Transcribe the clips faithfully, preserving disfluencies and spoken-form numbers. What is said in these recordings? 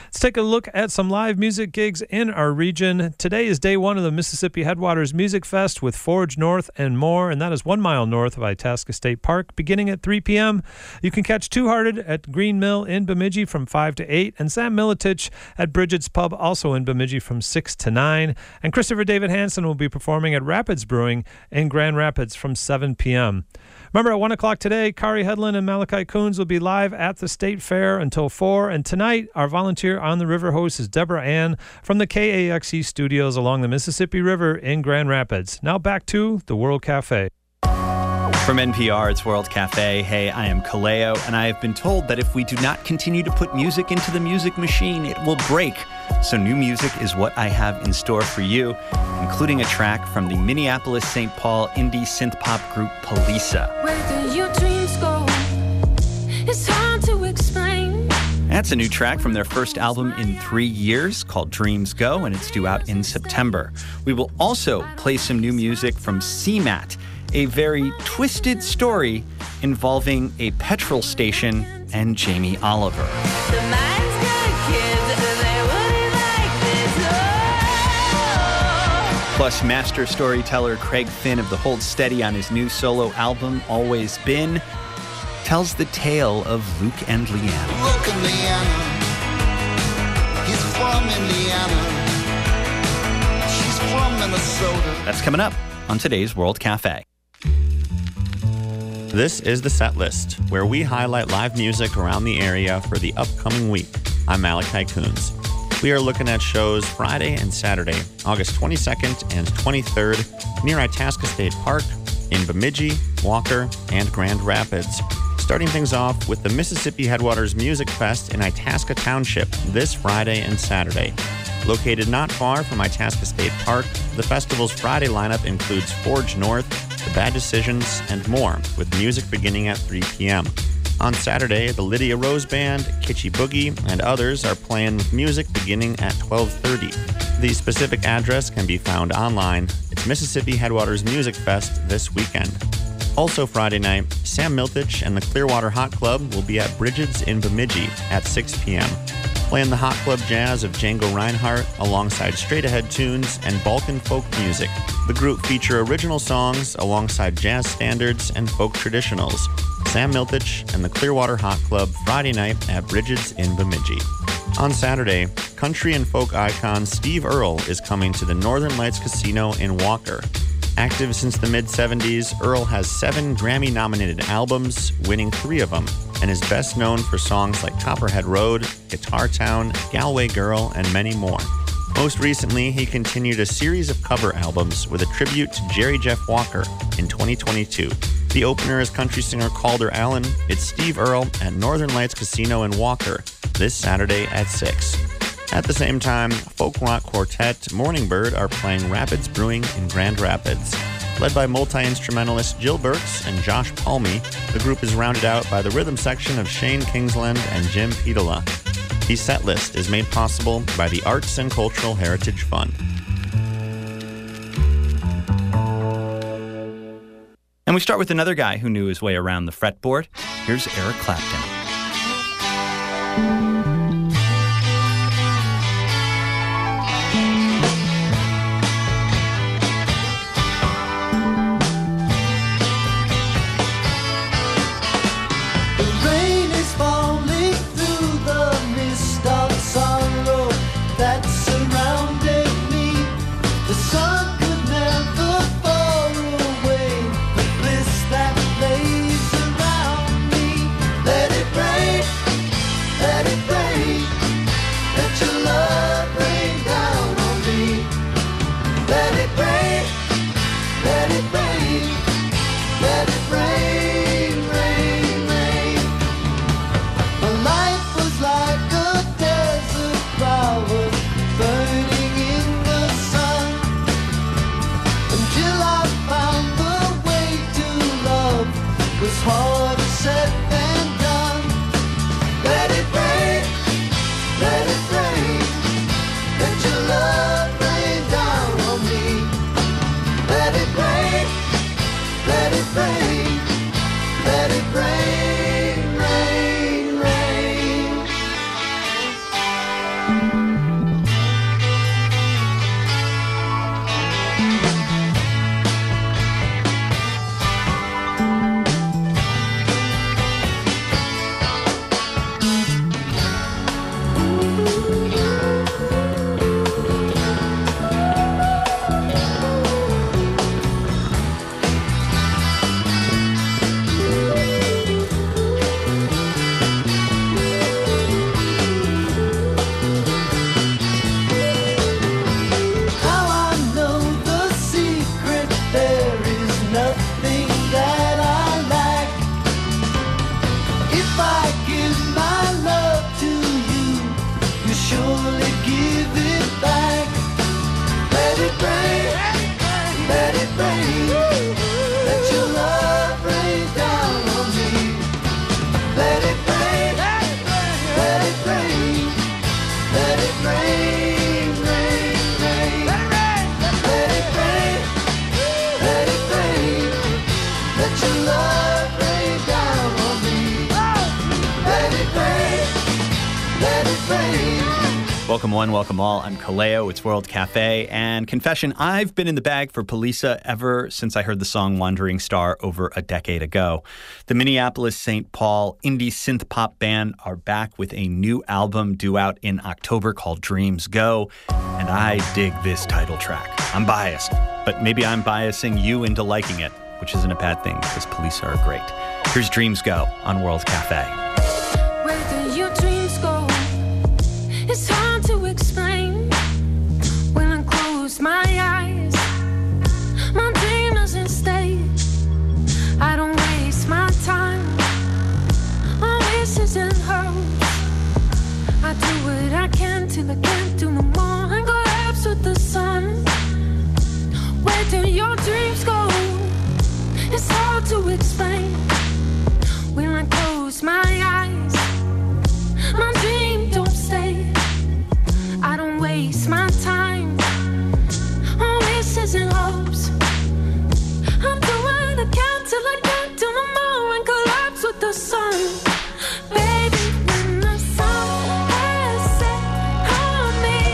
Let's take a look at some live music gigs in our region. Today is day one of the Mississippi Headwaters Music Fest with Forge North and more, and that is one mile north of Itasca State Park, beginning at three p.m. You can catch Two Hearted at Green Mill in Bemidji from five to eight, and Sam Militich at Bridget's Pub, also in Bemidji, from six to nine. And Christopher David Hansen will be performing at Rapids Brewing in Grand Rapids from seven p.m. Remember, at one o'clock today, Kari Hedlund and Malachi Coons will be live at the State Fair until four. And tonight, our volunteer on the river host is Deborah Ann from the K A X E studios along the Mississippi River in Grand Rapids. Now back to the World Cafe. From N P R, it's World Cafe. Hey, I am Kaleo, and I have been told that if we do not continue to put music into the music machine, it will break. So new music is what I have in store for you, including a track from the Minneapolis-Saint Paul indie synth-pop group Polisa. Where do your dreams go? It's hard to explain. That's a new track from their first album in three years called Dreams Go, and it's due out in September. We will also play some new music from C M A T, a very twisted story involving a petrol station and Jamie Oliver. The mind's good kids, they wouldn't like this. Oh. Plus, master storyteller Craig Finn of the Hold Steady on his new solo album, Always Been, tells the tale of Luke and Leanna. Look at Leanna. He's from Indiana. She's from Minnesota. That's coming up on today's World Cafe. This is the set list, where we highlight live music around the area for the upcoming week. I'm Malachi Coons. We are looking at shows Friday and Saturday, August twenty-second and twenty-third, near Itasca State Park, in Bemidji, Walker, and Grand Rapids. Starting things off with the Mississippi Headwaters Music Fest in Itasca Township this Friday and Saturday. Located not far from Itasca State Park, the festival's Friday lineup includes Forge North, The Bad Decisions, and more, with music beginning at three p.m. On Saturday, the Lydia Rose Band, Kitschy Boogie, and others are playing with music beginning at twelve thirty. The specific address can be found online. It's Mississippi Headwaters Music Fest this weekend. Also Friday night, Sam Miltich and the Clearwater Hot Club will be at Bridget's in Bemidji at six p.m. Playing the Hot Club Jazz of Django Reinhardt alongside straight-ahead tunes and Balkan folk music. The group feature original songs alongside jazz standards and folk traditionals. Sam Miltich and the Clearwater Hot Club Friday night at Bridget's in Bemidji. On Saturday, country and folk icon Steve Earle is coming to the Northern Lights Casino in Walker. Active since the mid-seventies, Earle has seven Grammy-nominated albums, winning three of them, and is best known for songs like Copperhead Road, Guitar Town, Galway Girl, and many more. Most recently, he continued a series of cover albums with a tribute to Jerry Jeff Walker in twenty twenty-two. The opener is country singer Calder Allen. It's Steve Earle at Northern Lights Casino in Walker this Saturday at six. At the same time, folk rock quartet Morning Bird are playing Rapids Brewing in Grand Rapids. Led by multi-instrumentalist Jill Burks and Josh Palmy, the group is rounded out by the rhythm section of Shane Kingsland and Jim Petola. The set list is made possible by the Arts and Cultural Heritage Fund. And we start with another guy who knew his way around the fretboard. Here's Eric Clapton. Let it let it rain. Welcome one, welcome all. I'm Kaleo. It's World Cafe. And confession, I've been in the bag for Poliça ever since I heard the song Wandering Star over a decade ago. The Minneapolis Saint Paul indie synth pop band are back with a new album due out in October called Dreams Go. And I dig this title track. I'm biased, but maybe I'm biasing you into liking it, which isn't a bad thing because Poliça are great. Here's Dreams Go on World Cafe. Where do your dreams go? It's hard to explain. When I close my eyes, my dream doesn't stay. I don't waste my time on wishes and hopes. I do what I can till I can't do no more and collapse with the sun. Where do your dreams go? It's hard to explain. When I close my eyes, my dream don't stay. I don't waste my time on wishes and hopes. I'm doing what I can till I can't do no more and collapse with the sun. Baby, when the sun has set on me,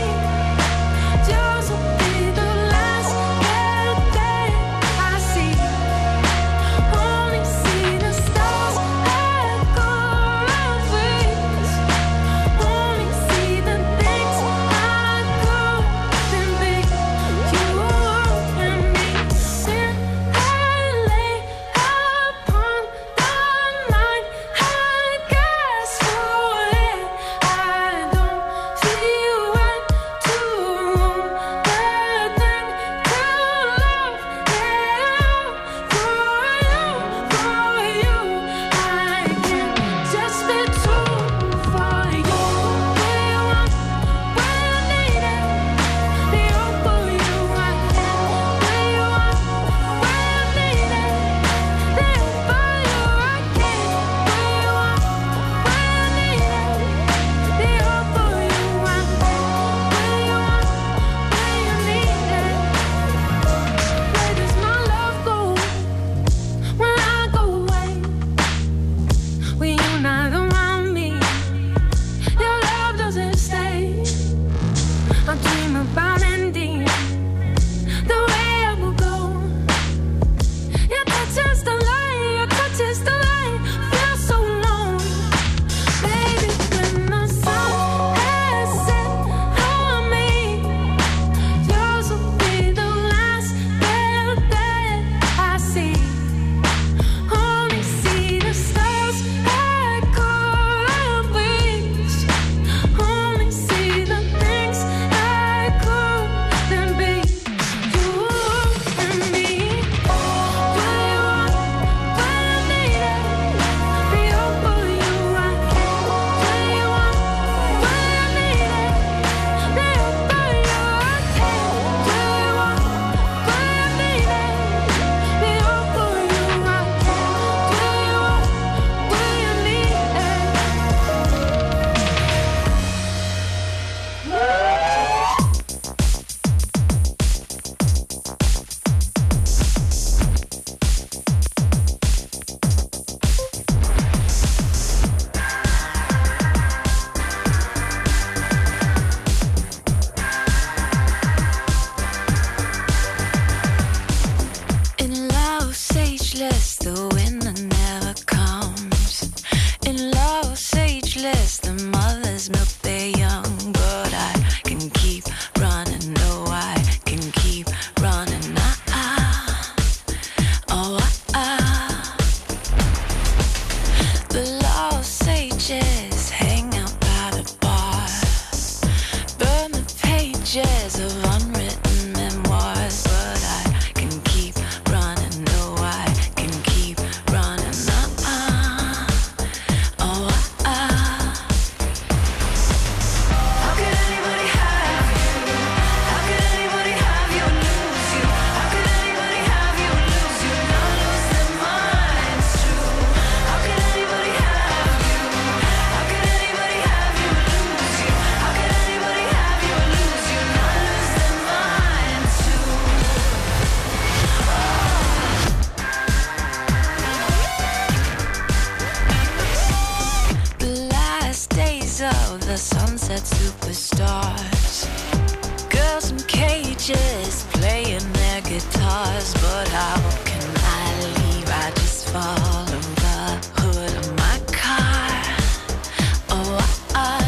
sunset superstars. Girls in cages playing their guitars. But how can I leave? I just follow the hood of my car. Oh, I,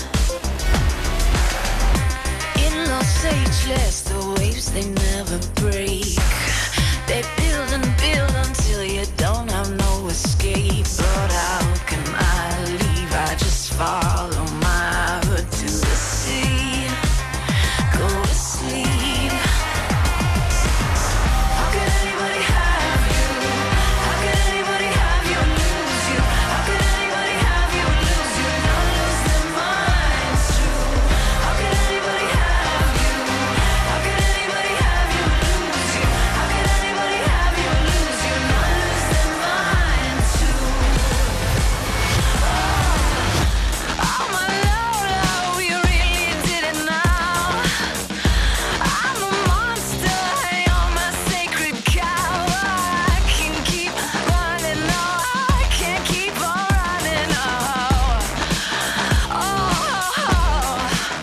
in Los Angeles, the waves they never break. They build and build until you don't have no escape. But how can I leave? I just follow my hood to the sea. Go to sleep. How could anybody have you? How could anybody have you and lose you? How could anybody have you and lose you? Not lose their minds too. How could anybody have you? How could anybody have you and lose you? How could anybody have you and lose you? Not lose their minds too. Oh my Lord, oh, you really did it now. I'm a monster, you're my sacred cow. I can keep running, no, I can't keep on running, oh. Oh,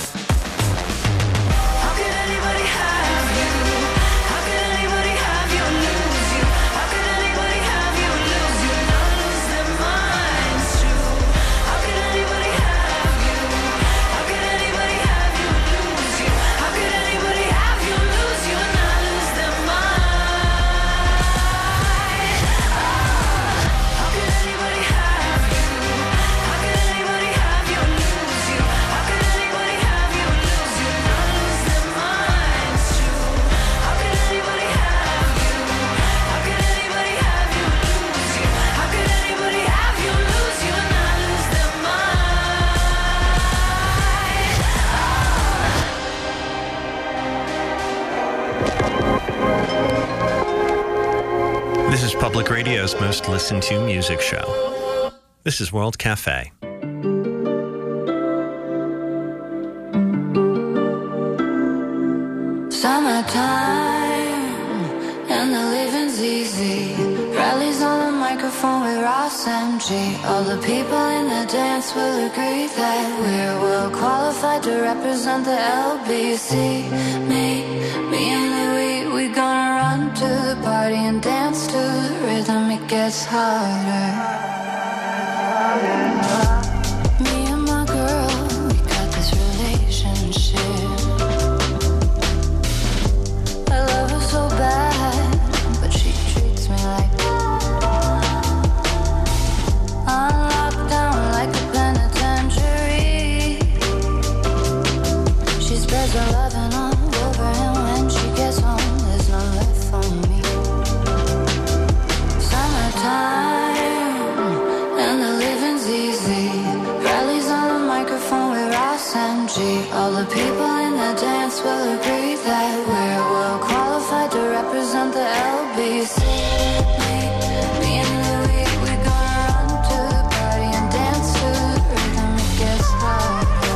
how could anybody have you? How could anybody have you and lose you? How could anybody have you and lose you? Not lose their minds too. How could anybody have you? How could anybody have you and lose you? How could anybody have you and lose you and not lose their mind? How could anybody have you? How could anybody have you and lose you? How could anybody have you and lose you and not lose their minds too? How could anybody have you? How could anybody have you and lose you? How could anybody have you and lose you and not lose their mind? This is Public Radio's most listened to music show. This is World Cafe. Summertime and the living's easy. Rallies on the microphone with Ross M G. All the people in the dance will agree that we're well qualified to represent the L B C. Me, me and Louis, we gonna run to the party and dance to the rhythm. It gets harder. Me and my girl, we got this relationship. I love her so bad, but she treats me like I'm locked down like a penitentiary. She spreads her loving all over, and when she gets home, there's none left for me. Summertime and the living's easy. Rallies on the microphone with Ross M G. All the people in the dance will agree that we're well qualified to represent the L B C. Me, me and Louis, we gonna run to the party and dance to the rhythm. It gets harder.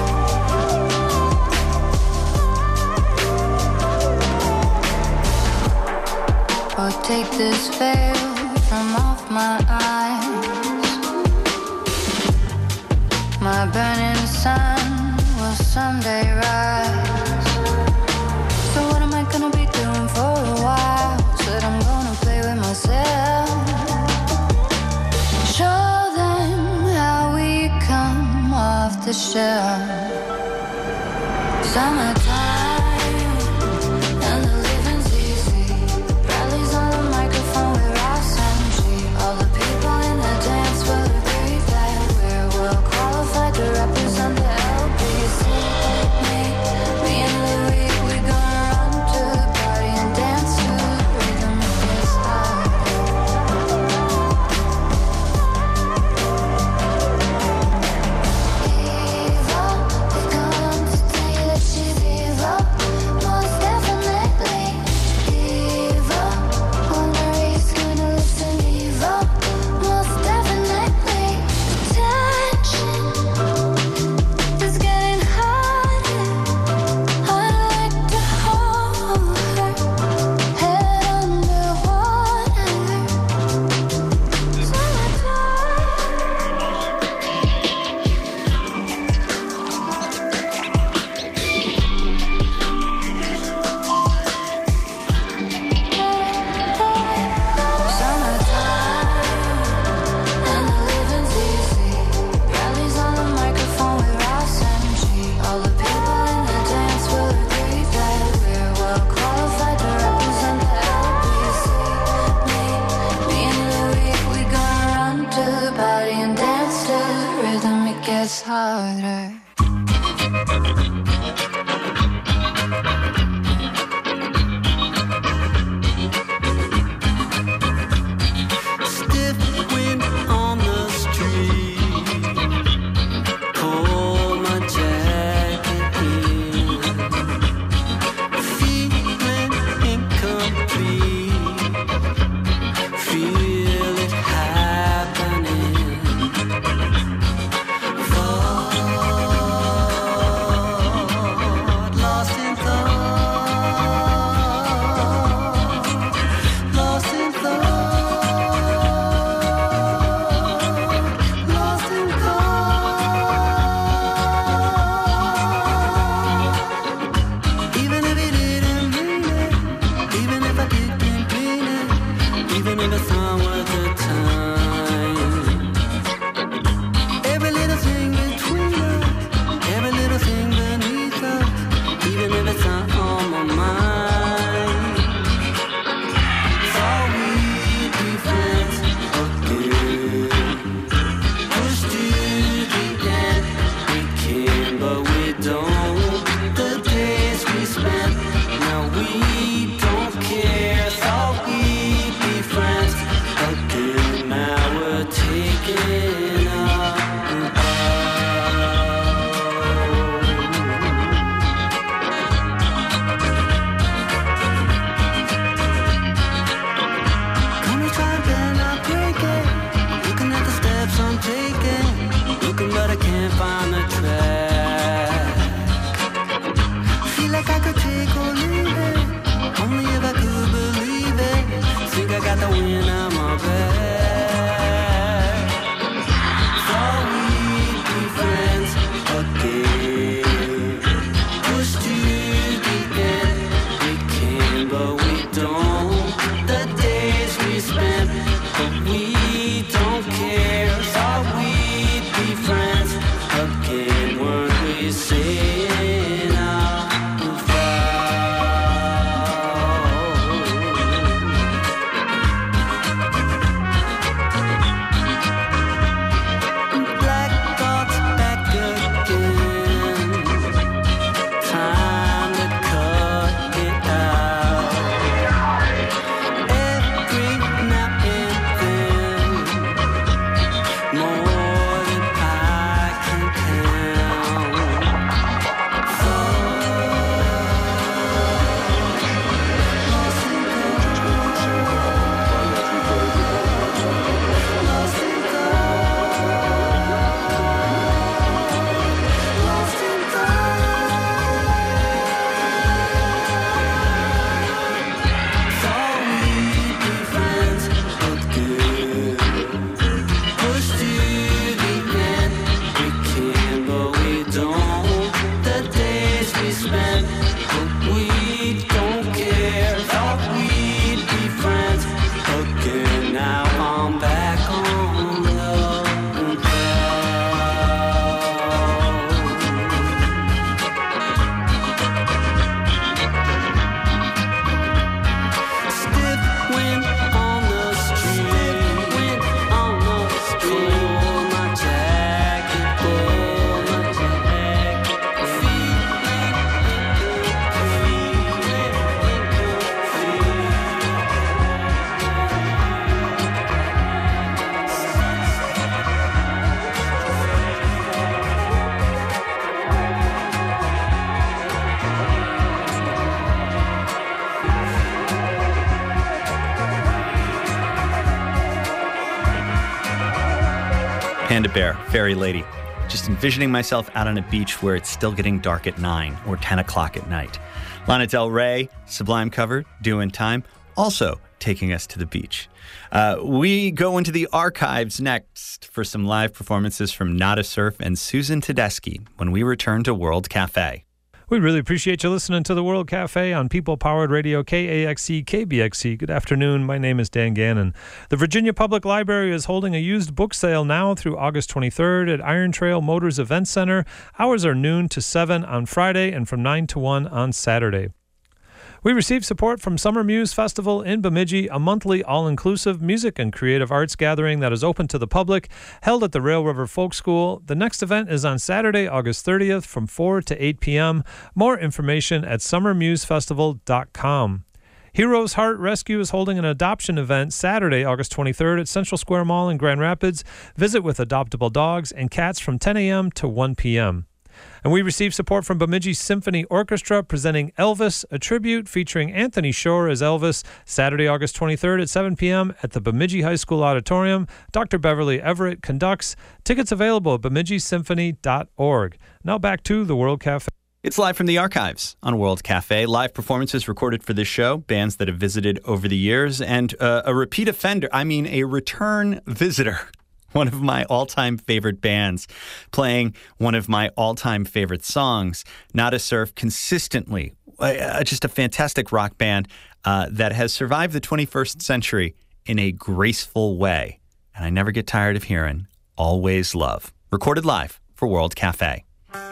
Oh, take this veil from off my eyes. My burning sun will someday rise. So what am I gonna be doing for a while? Said I'm gonna play with myself. Show them how we come off the shelf. Summertime and the living's easy. Rallies on the microphone with Ross M G. All the people in the dance will agree that we're well qualified to represent the L B C. Me, me and Louis, we gonna run to the party and dance to the rhythm. It gets harder. Evil, they come to tell you that she's evil. we spent, but we don't care. Thought we'd be friends again. Now I'm back on the prowl. Stiff wind on the street, wind on the street. Pull my jacket, pull my jacket. Feeling Panda Bear, Fairy Lady. Just envisioning myself out on a beach where it's still getting dark at nine or ten o'clock at night. Lana Del Rey, Sublime cover, Doing Time, also taking us to the beach. Uh, we go into the archives next for some live performances from Nada Surf and Susan Tedeschi when we return to World Cafe. We really appreciate you listening to the World Cafe on People-Powered Radio, K A X E, K B X E. Good afternoon. My name is Dan Gannon. The Virginia Public Library is holding a used book sale now through August twenty-third at Iron Trail Motors Event Center. Hours are noon to seven on Friday and from nine to one on Saturday. We received support from Summer Muse Festival in Bemidji, a monthly all-inclusive music and creative arts gathering that is open to the public, held at the Rail River Folk School. The next event is on Saturday, August thirtieth from four to eight p.m. More information at summer muse festival dot com. Heroes Heart Rescue is holding an adoption event Saturday, August twenty-third at Central Square Mall in Grand Rapids. Visit with adoptable dogs and cats from ten a.m. to one p.m. And we received support from Bemidji Symphony Orchestra presenting Elvis, a tribute featuring Anthony Shore as Elvis, Saturday, August twenty-third at seven p.m. at the Bemidji High School Auditorium. Doctor Beverly Everett conducts. Tickets available at bemidji symphony dot org. Now back to the World Cafe. It's live from the archives on World Cafe. Live performances recorded for this show, bands that have visited over the years, and uh, a repeat offender, I mean a return visitor. One of my all-time favorite bands, playing one of my all-time favorite songs. Nada Surf, consistently, uh, just a fantastic rock band uh, that has survived the twenty-first century in a graceful way. And I never get tired of hearing Always Love. Recorded live for World Cafe.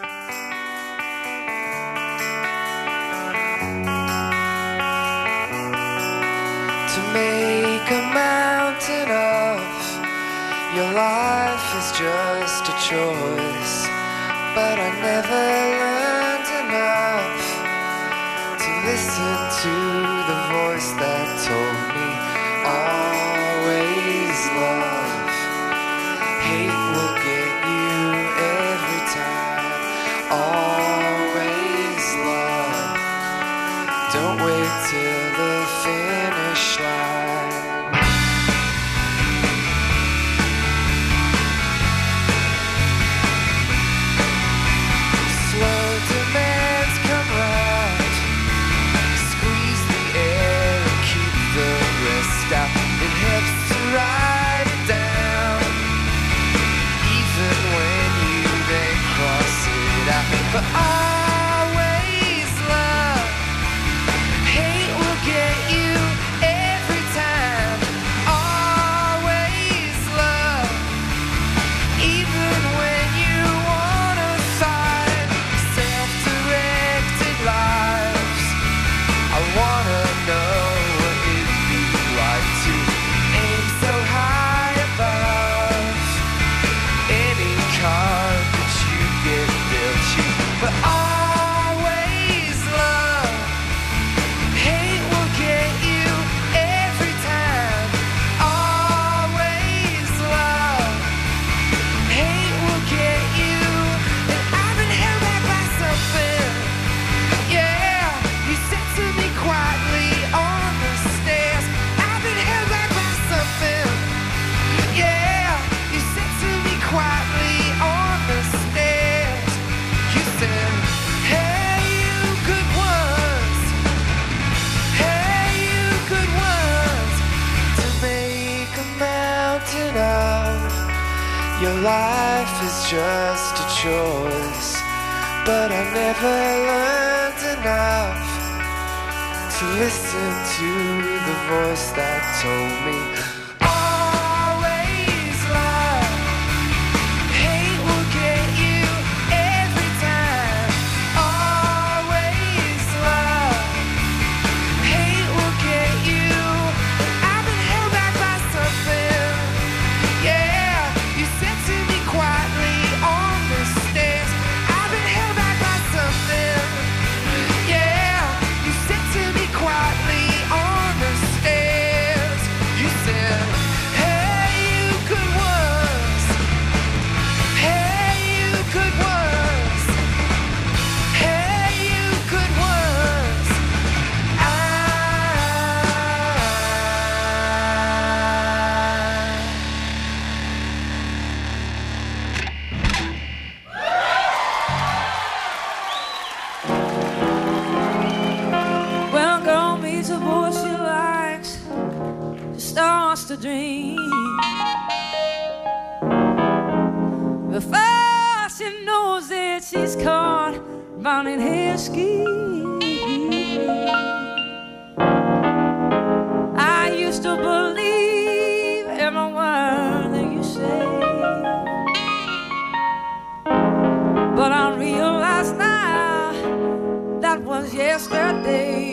To make a mountain of your life is just a choice, but I never learned enough to listen to the voice that told me always love. Hate will get you every time. Always love. Don't wait till the finish line. Write it down, even when you then cross it out. But always love, hate will get you every time. Always love, even when you wanna fight self-directed lives. I wanna know what it'd be like to so high above any car that you get built cheap, but always love. Hate will get you every time. Always love. Hate will get you. And I've been held back by something. Yeah, you said to me quietly on the stairs. I've been held back by something. Yeah, you said to me quietly on the stairs. You said, hey, you good ones. Hey, you good ones. To make a mountain of your life is just a choice, but I never learned enough to listen to the voice that told me always love. Hate will get you every time. Always love. Hate will get you. I've been held back by something. Yeah, you said to me quietly on the stairs. I've been held back by something. Yeah, you said to me quietly on the stairs. You said, hey, you could once. Hey, you could once. Hey, you could once. I Well, a girl meets a boy she likes, she starts to dream. Before she knows it, she's caught running his scheme. I used to believe every word that you say, but I realize now that was yesterday.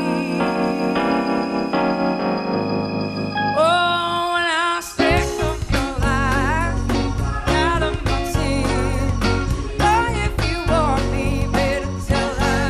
Oh, when I stick up your life out of my tears. Oh, if you want me, better tell her.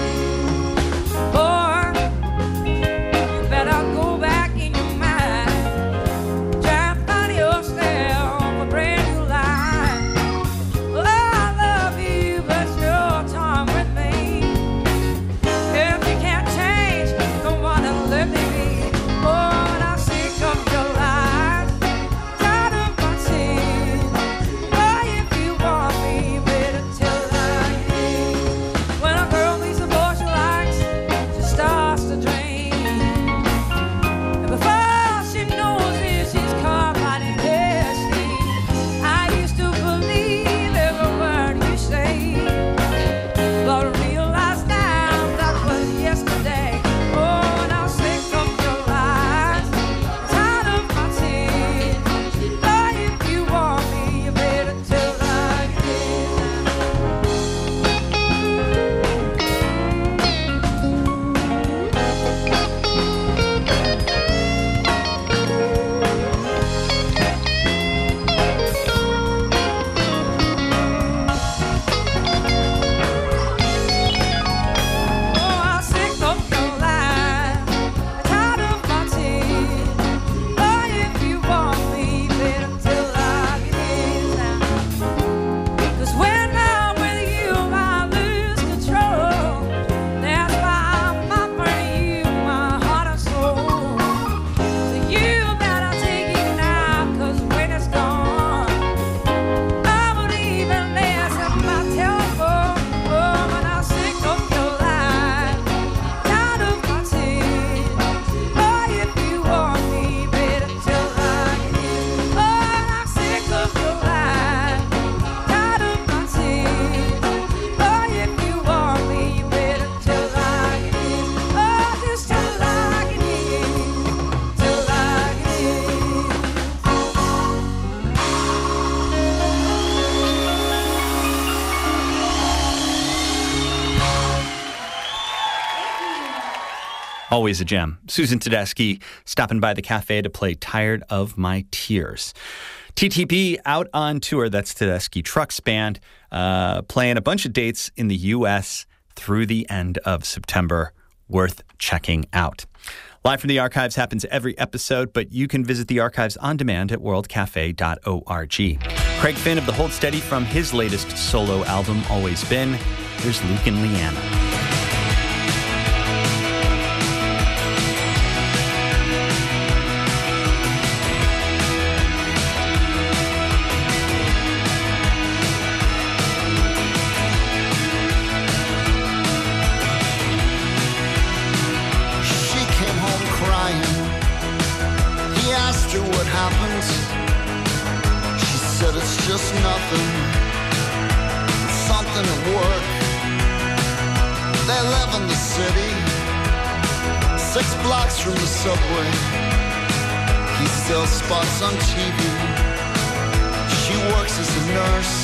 Boy, you better go back in your mind. Try to find yourself a brand new life. Oh, I love you, but you're torn with me. If you can't change, don't wanna let me be. Oh, when I sick of your life, tired of my tears. Oh, if you want me, better tell her you did. When a girl meets a boy she likes, she starts to dream. And before she knows it, she's caught right in her scheme. I used to believe every word you say, but I realize now that was yesterday. Oh, and I'm sick of your lies, tired of my tears. Oh, if you want me, you better tell like it is. Oh, I'm sick of your lies, tired of my tears. Oh, if you want me, better tell like it is now. 'Cause when I'm with you, I lose control. That's why I'm offering you my heart and soul. So you better take it now, 'cause when it's gone, I won't even answer my telephone. Oh, when I'm sick of your lies, tired of my tears. Oh, if you want me, better tell like it is. Oh, I'm sick of your lies, tired of my tears. Oh, if you want me, you better tell like it is. Oh, just tell like it is. Tell like it is. Always a gem. Susan Tedeschi stopping by the cafe to play Tired of My Tears. T T P out on tour. That's Tedeschi Trucks Band, uh, playing a bunch of dates in the U S through the end of September. Worth checking out. Live from the Archives happens every episode, but you can visit the archives on demand at world cafe dot org. Craig Finn of The Hold Steady from his latest solo album, Always Been. Here's Luke and Leanna. She came home crying. He asked her what happened. She said it's just nothing. It's something at work. They live in the city, six blocks from the subway. He sells spots on T V. She works as a nurse.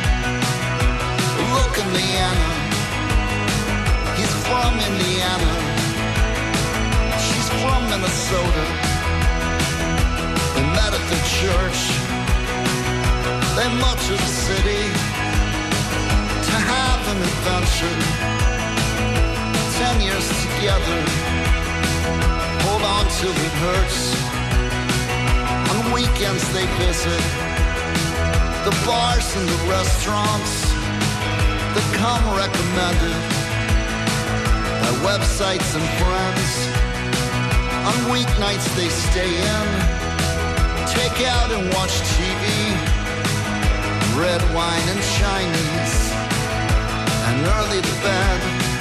Look, Indiana. He's from Indiana. She's from Minnesota. They met at the church. They moved to the city to have an adventure. Ten years together. Hold on till it hurts. On weekends they visit the bars and the restaurants that come recommended by websites and friends. On weeknights they stay in, take out and watch T V, red wine and Chinese, and early to bed.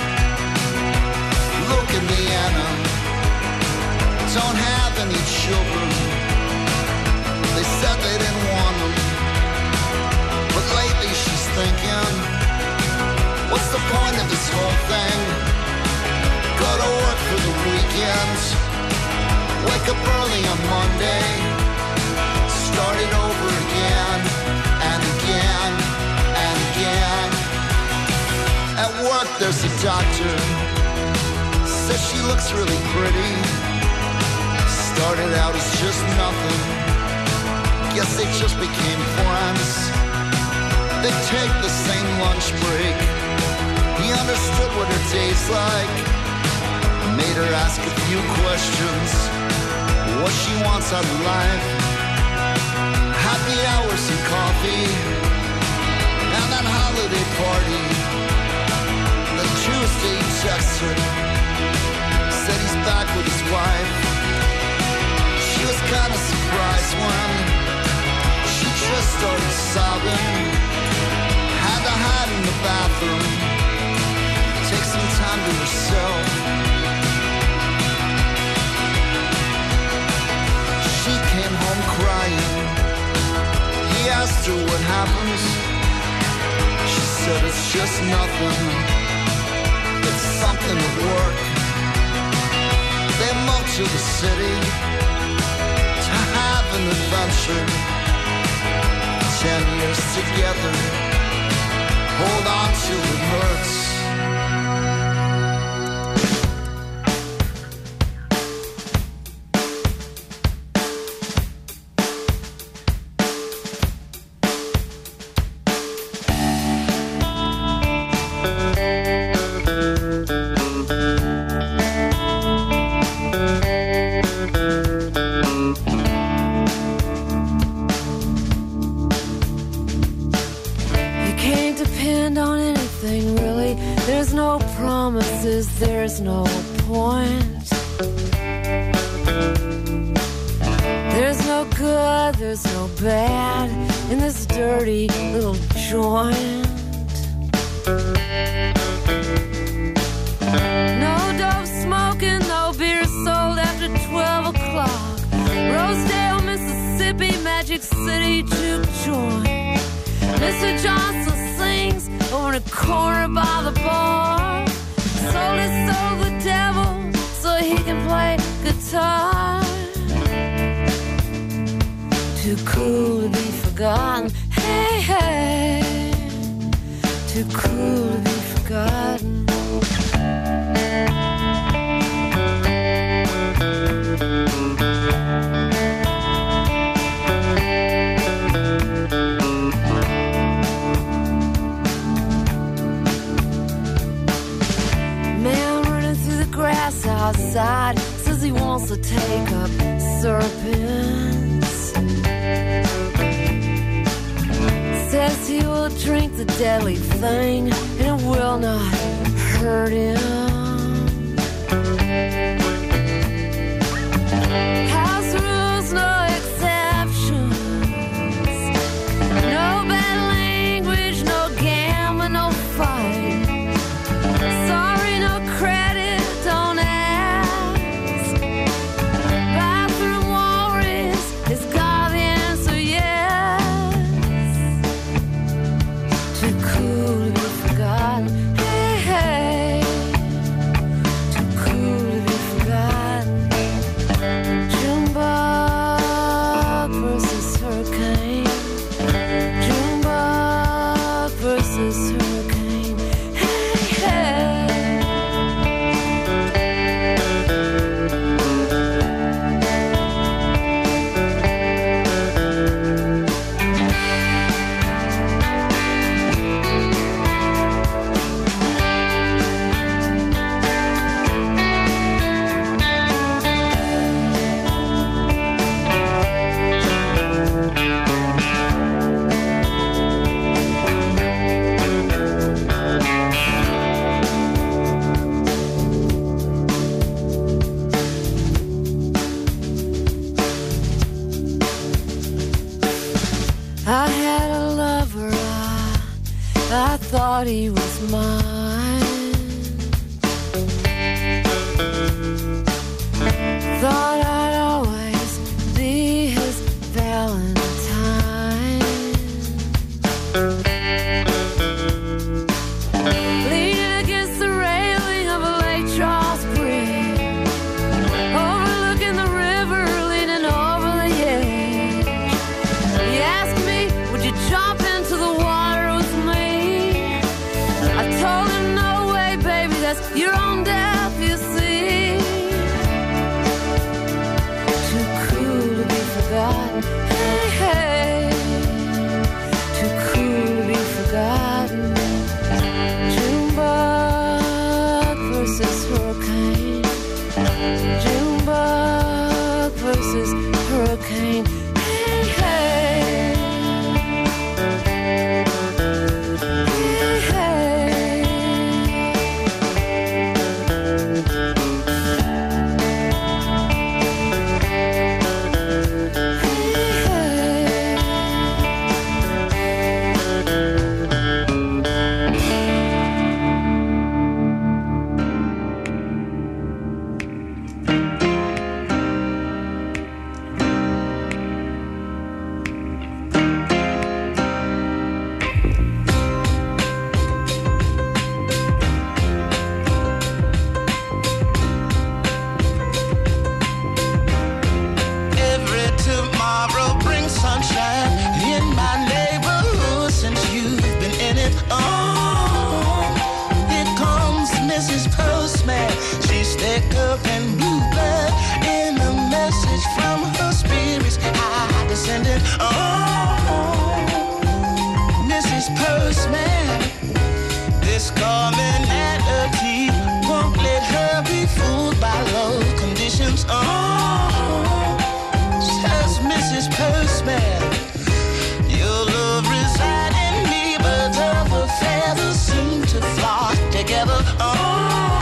Look, Indiana, don't have any children. They said they didn't want them, but lately she's thinking, what's the point of this whole thing? Go to work for the weekend, wake up early on Monday, start it over again, and again, and again. At work there's a doctor, says she looks really pretty. Started out as just nothing, guess they just became friends. They take the same lunch break. He understood what her day's like, made her ask a few questions, what she wants out of life. Happy hours and coffee, and that holiday party. The Tuesday he texts her, said he's back with his wife. She was kinda surprised when she just started sobbing. Had to hide in the bathroom, take some time to herself. She came home crying. He asked her what happened. She said it's just nothing, it's something at work. They moved to the city to have an adventure. Ten years together, hold on till it hurts. There's no point. There's no good, there's no bad in this dirty little joint. No dope smoking, no beer sold after twelve o'clock. Rosedale, Mississippi, Magic City juke joint. Mister Johnson sings over in a corner by the bar. Sold his soul the devil so he can play guitar. Too cool to be forgotten. Hey, hey. Too cool to be forgotten. Outside, says he wants to take up serpents. Says he will drink the deadly thing and it will not hurt him. House rules, no exceptions. No bad language, no gambling, no fight. Sorry, no credit, don't ask. Too cool to be forgotten. Hey, hey. thought he was mine. Thought I'd always be his Valentine. Leaning against the railing of a Lake Charles bridge, overlooking the river, leaning over the edge. He asked me, would you jump into the water with me? I told him, no way, baby, that's your own death, you see. Too cool to be forgotten, hey, hey. Too cool to be forgotten. Junebug versus hurricane. Junebug versus hurricane. Hey, hey. Hey, hey. Every tomorrow brings sunshine in my neighborhood since you've been in it. Oh, here comes Missus Postman. She's thick up and blue blood in a message from her spirits high descending. Oh, Missus Postman, this commonality won't let her be fooled by low conditions. Oh, says Missus Postman, your love reside in me, but other feathers seem to flock together. Oh,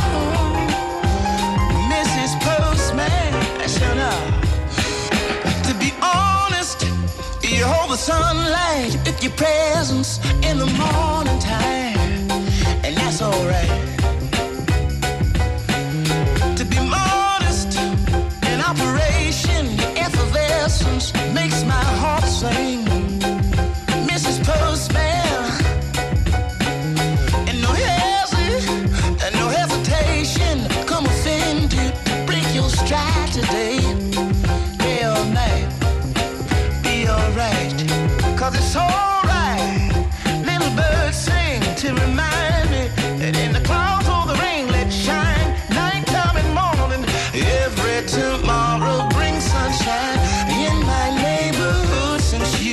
Missus Postman, shut up. To be honest, you hold the sunlight with your presence in the morning time, and that's alright. To be modest in operation, your effervescence makes my heart sing. Missus Postman, and no hesi- and no hesitation, come offended to break your stride today. Day or night, be alright, cause it's alright. Little birds sing to remind me that in the clouds or the rain, let shine. Nighttime and morning, every tomorrow brings sunshine in my neighborhood since you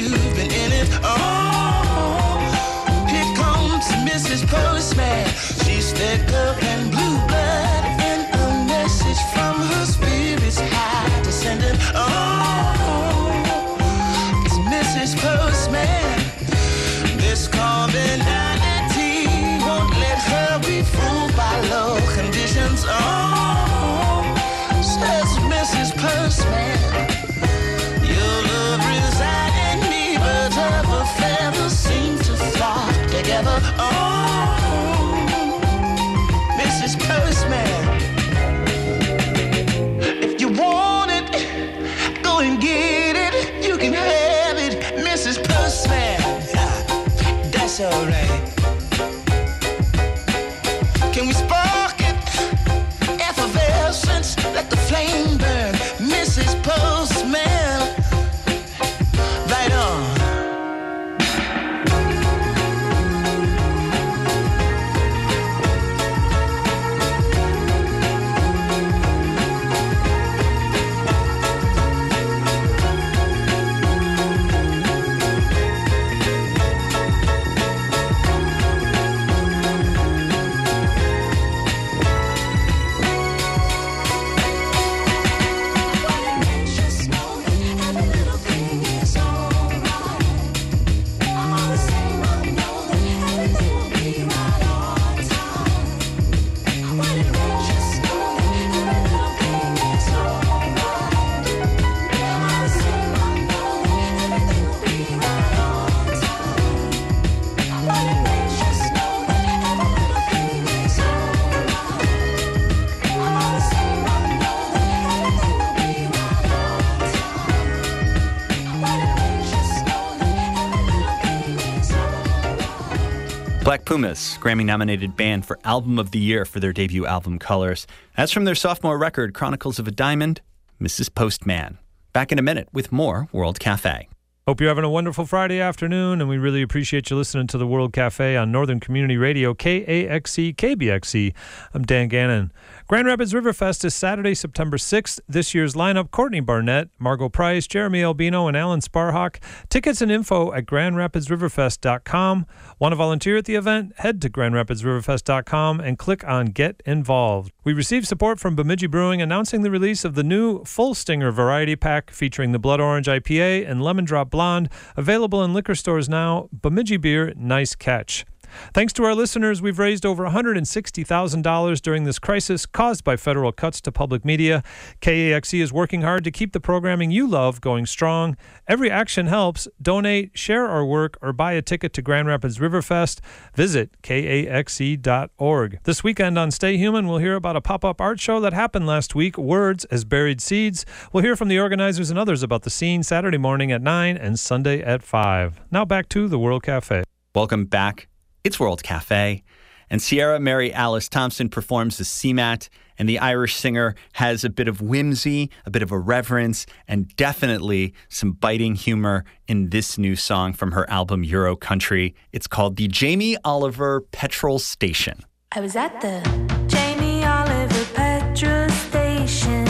Black Pumas, Grammy-nominated band for Album of the Year for their debut album, Colors. That's from their sophomore record, Chronicles of a Diamond, Missus Postman. Back in a minute with more World Cafe. Hope you're having a wonderful Friday afternoon, and we really appreciate you listening to the World Cafe on Northern Community Radio, K A X E, K B X E. I'm Dan Gannon. Grand Rapids Riverfest is Saturday, September sixth. This year's lineup, Courtney Barnett, Margot Price, Jeremy Albino, and Alan Sparhawk. Tickets and info at grand rapids riverfest dot com. Want to volunteer at the event? Head to grand rapids riverfest dot com and click on Get Involved. We received support from Bemidji Brewing announcing the release of the new Full Stinger Variety Pack featuring the Blood Orange I P A and Lemon Drop Blonde, available in liquor stores now. Bemidji Beer, nice catch. Thanks to our listeners, we've raised over one hundred sixty thousand dollars during this crisis caused by federal cuts to public media. K A X E is working hard to keep the programming you love going strong. Every action helps. Donate, share our work, or buy a ticket to Grand Rapids Riverfest. Visit K A X E dot org. This weekend on Stay Human, we'll hear about a pop-up art show that happened last week, Words as Buried Seeds. We'll hear from the organizers and others about the scene Saturday morning at nine and Sunday at five. Now back to the World Cafe. Welcome back. It's World Cafe, and Sierra Mary Alice Thompson performs the C M A T, and the Irish singer has a bit of whimsy, a bit of irreverence, and definitely some biting humor in this new song from her album Euro Country. It's called the Jamie Oliver Petrol Station. I was at the Jamie Oliver petrol station.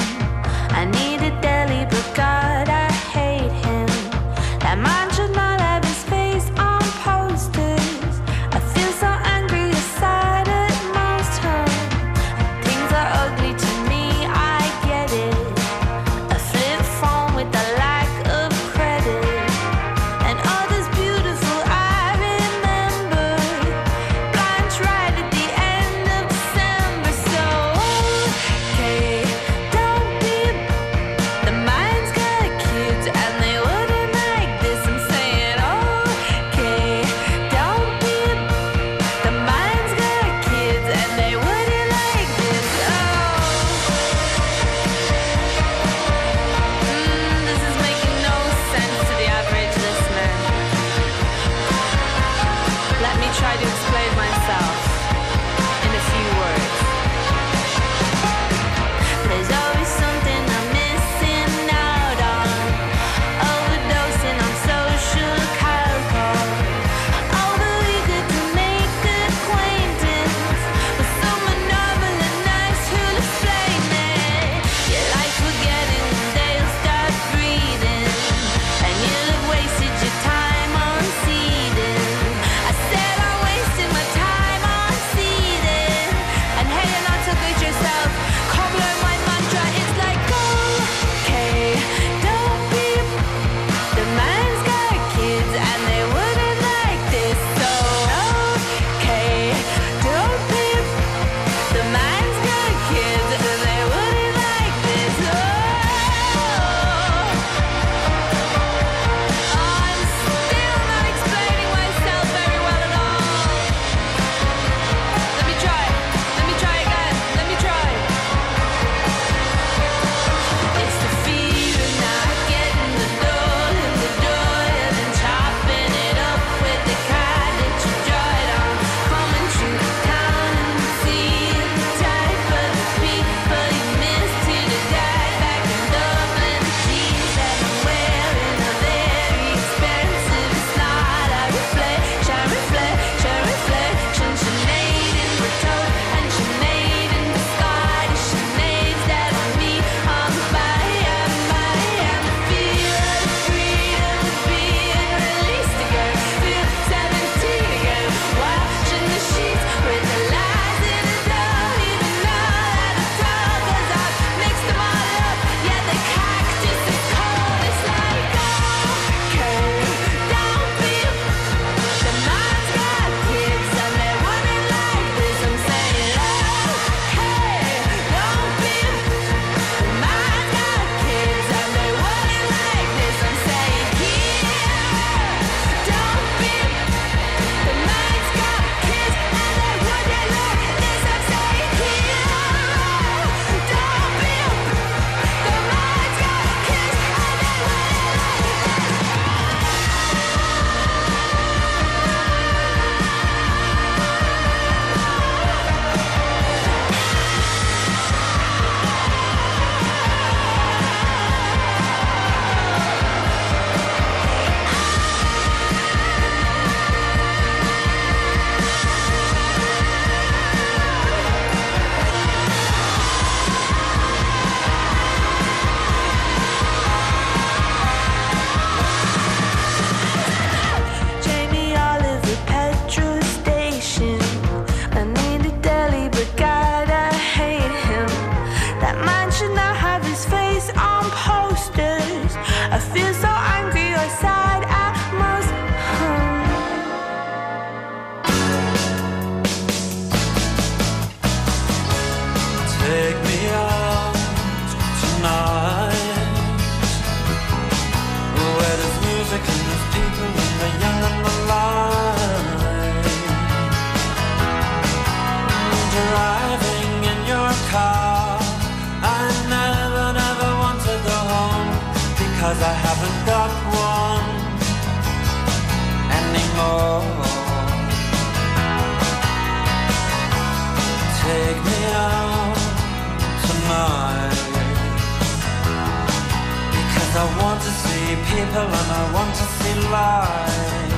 I need a deli, but God, I hate him. That man should not have his face on posters. I feel so angry aside at most home. Things are ugly to me, I get it. A flip phone with a lack of credit. And others beautiful, I remember. Blanche right at the end of December. Take me out tonight, where there's music and there's people and the young and the light. Driving in your car, I never, never want to go home, because I haven't got one anymore. Take me out tonight, because I want to see people and I want to see light.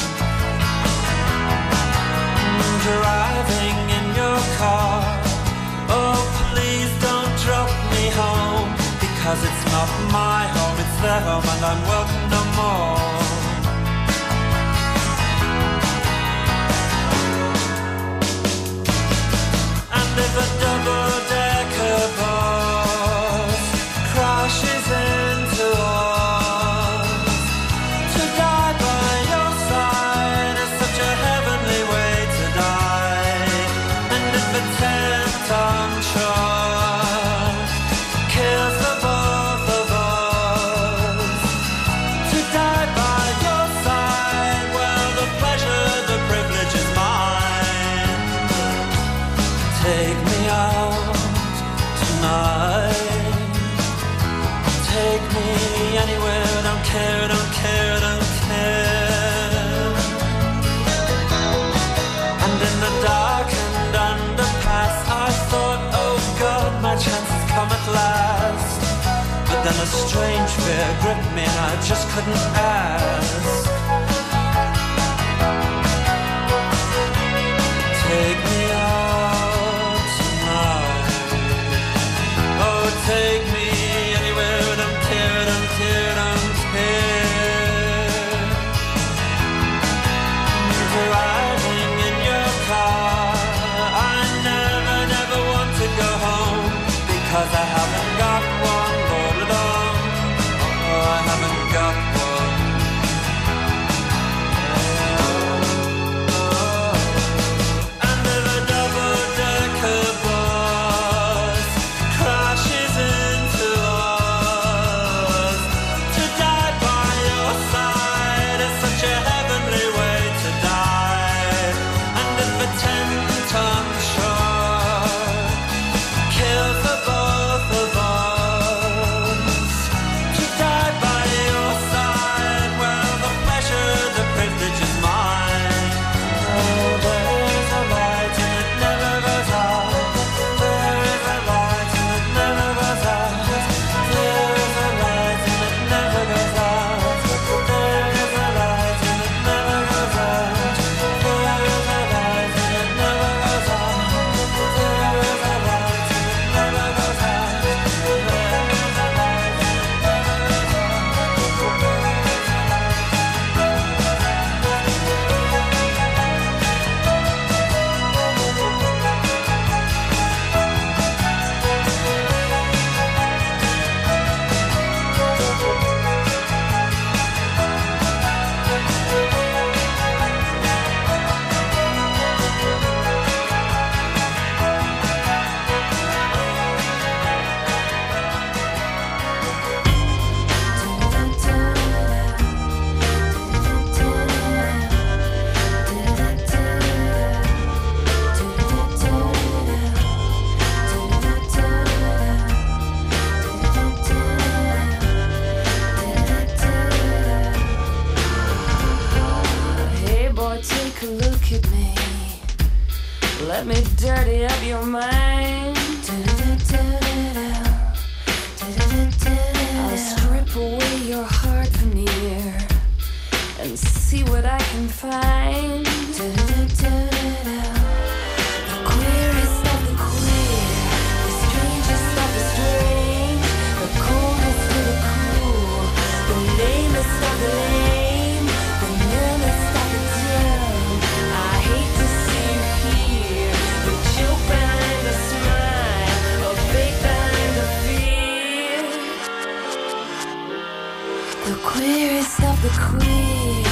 Driving in your car, oh please don't drop me home, because it's not my home, it's their home and I'm welcome no more. And if a double-decker bus crashes into us, to die by your side is such a heavenly way to die. And if a ten-ton truck kills the both of us, to die by your side, well, the pleasure, the privilege is mine. Take me out tonight, take me anywhere, don't care, don't care, don't care. And in the darkened underpass, I thought, oh God, my chance has come at last. But then a strange fear gripped me and I just couldn't ask. Take me out tonight, oh take me anywhere, don't care, don't care, don't care. Driving in your car, I never, never want to go home, because I haven't got one, ba-da-dum. Oh, I haven't got one. And if a double-decker bus crashes into us, to die by your side is such a heavenly way to die. And if a ten-ton truck kills the both of us, to die by your side, well, the pleasure, the privilege is mine. Oh, there is a light and it never goes out. There is a light and it never goes out. There is a light and it never goes out. There is a light and it never goes out. There is a light and it never goes out. There is a light and it never goes out. There is a light and Hey boy, take a look at me. Let me dirty up your mind. I'll strip away your heart veneer and see what I can find. The queerest of the queer, the strangest of the strange, the coldest of the cool, the lamest of the lame, the numbest of the dumb. I hate to see you here, the joke behind the smile, a fake behind the fear. The queerest of the queer.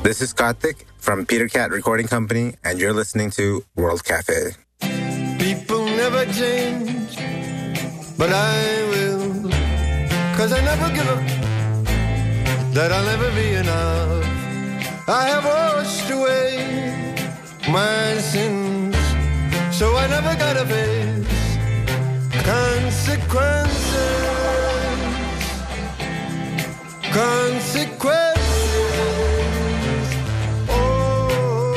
This is Karthik from Peter Cat Recording Company, and you're listening to World Cafe. People never change, but I will, 'cause I never give up, that I'll never be enough. I have washed away my sins, so I never gotta face consequences. Consequences. Oh,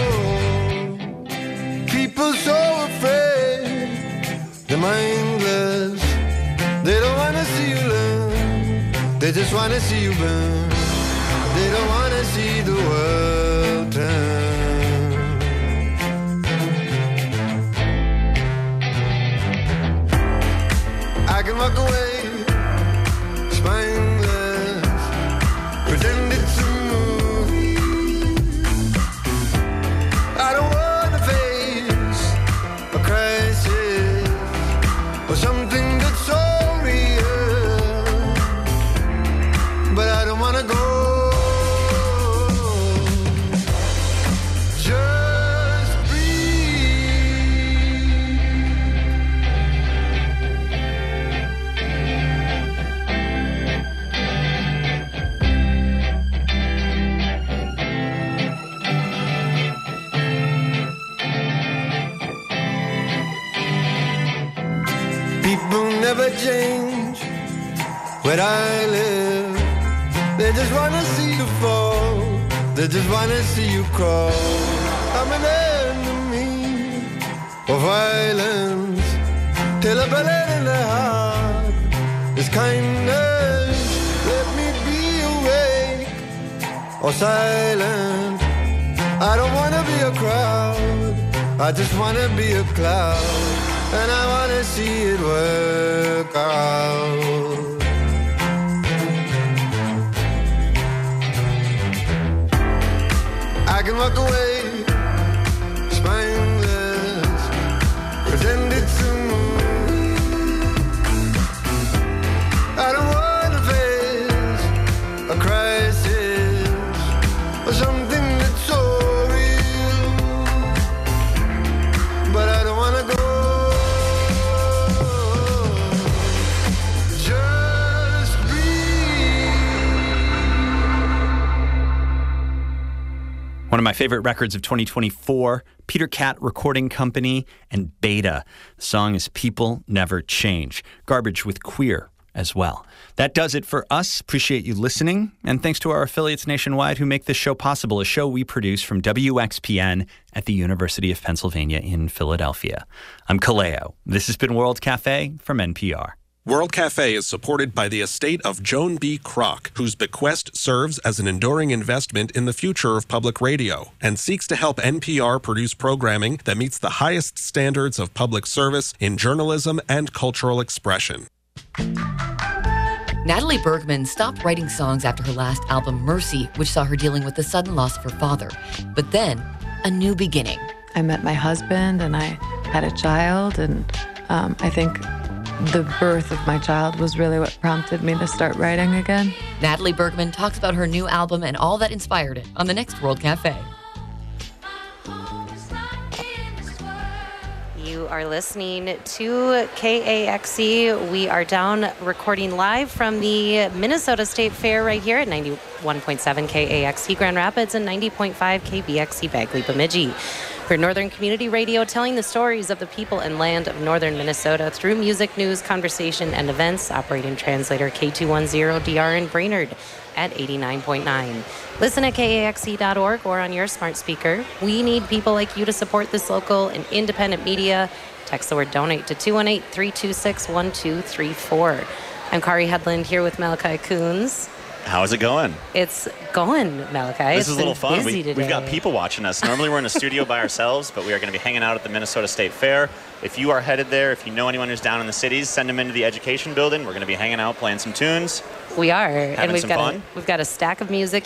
people so afraid, they're mindless. They don't wanna see you learn. They just wanna see you burn. They don't wanna see the world turn. I can walk away, spineless, pretend it's a movie. I don't wanna face a crisis or something that's so real, but I don't wanna go. Just people never change where I live. They just wanna see you fall. They just wanna see you crawl. I'm an enemy of violence till I bullet in the heart is kindness. Let me be awake or silent. I don't wanna be a crowd. I just wanna be a cloud. And I wanna see it work out. I can walk away, spineless, pretend it's a movie. I don't wanna face a crisis or something that's so real, but I don't wanna go. One of my favorite records of twenty twenty-four, Peter Cat Recording Company and Beta. The song is People Never Change. Garbage with Queer as well. That does it for us. Appreciate you listening. And thanks to our affiliates nationwide who make this show possible, a show we produce from W X P N at the University of Pennsylvania in Philadelphia. I'm Kaleo. This has been World Cafe from N P R. World Cafe is supported by the estate of Joan B. Kroc, whose bequest serves as an enduring investment in the future of public radio and seeks to help N P R produce programming that meets the highest standards of public service in journalism and cultural expression. Natalie Bergman stopped writing songs after her last album, Mercy, which saw her dealing with the sudden loss of her father. But then, a new beginning. I met my husband and I had a child, and um, I think the birth of my child was really what prompted me to start writing again. Natalie Bergman talks about her new album and all that inspired it on the next World Cafe. You are listening to K A X C. We are down recording live from the Minnesota State Fair right here at ninety-one point seven K A X C Grand Rapids and ninety point five K B X C Bagley Bemidji. For Northern Community Radio, telling the stories of the people and land of northern Minnesota through music, news, conversation, and events. Operating translator K two ten D R in Brainerd at eighty-nine point nine. Listen at K A X C dot org or on your smart speaker. We need people like you to support this local and independent media. Text the word donate to two one eight, three two six, one two three four. I'm Kari Hedlund here with Malachi Coons. How's it going? It's going, Malachi. This It's is a little been fun. busy We, today. we've got people watching us. Normally we're in a studio by ourselves, but we are going to be hanging out at the Minnesota State Fair. If you are headed there, if you know anyone who's down in the cities, send them into the education building. We're going to be hanging out, playing some tunes. We are, and we've some got fun. a, we've got a stack of music